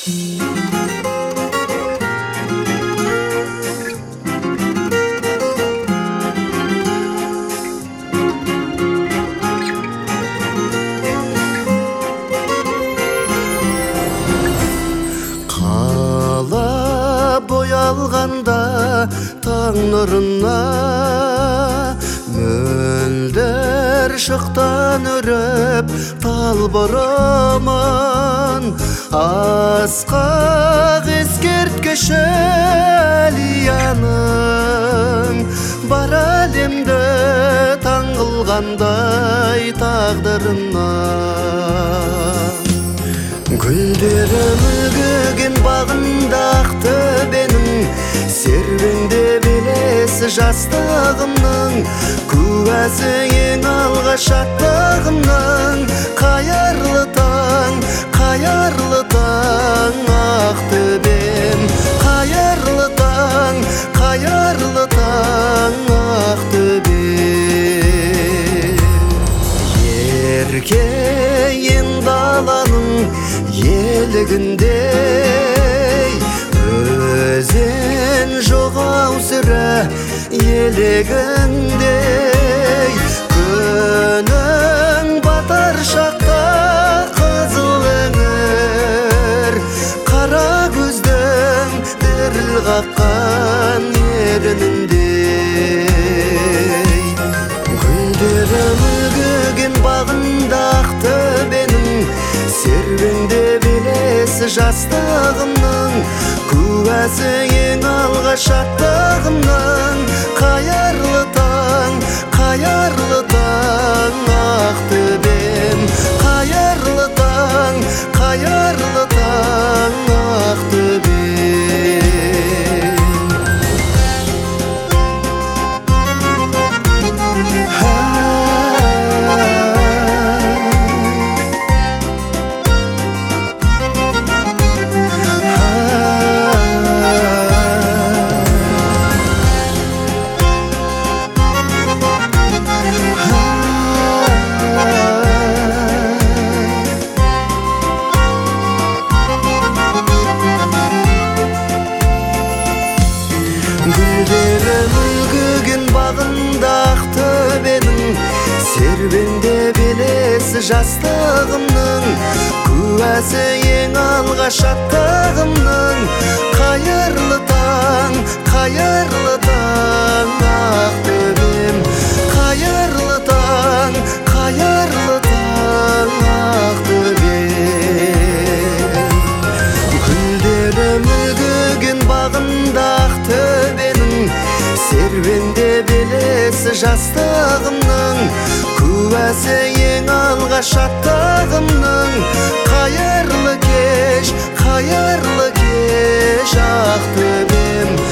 Боялғанда таң нұрына мөлдір шықтан үріп талбырамын асқақ ескерткіші әлияның бар әлемді таң қылғандай тағдырына гүлдері мүлгіген бағында ақтөбенің серуендеп елесі жастығымның куәсі ең алғаш аттағымның қайырлы таң ақтөбем қайырлы таң ақтөбем еркейін даланың елігіндей өзен жоғау сірә елегіндей күнің батар шақта қызыл іңір қара көздің діріл қаққан ерініндей гүлдері мүлгіген бағында ақтөбенің серуендеп елесі жастығымның куәсі ең алғаш аттағымның қайырлы таң ақтөбем қайырлы таң ақтөбем гүлдері мүлгіген бағында ақтөбенің серуендеп елесі жастығымның куәсі ең алғаш аттағымның қайырлы таң ақтөбем қайырлы таң ақтөбем гүлдері мүлгіген бағында ақтөбенің серуендеп елесі жастығымның куәсі ең алғаш аттағымның қайырлы кеш ақтөбем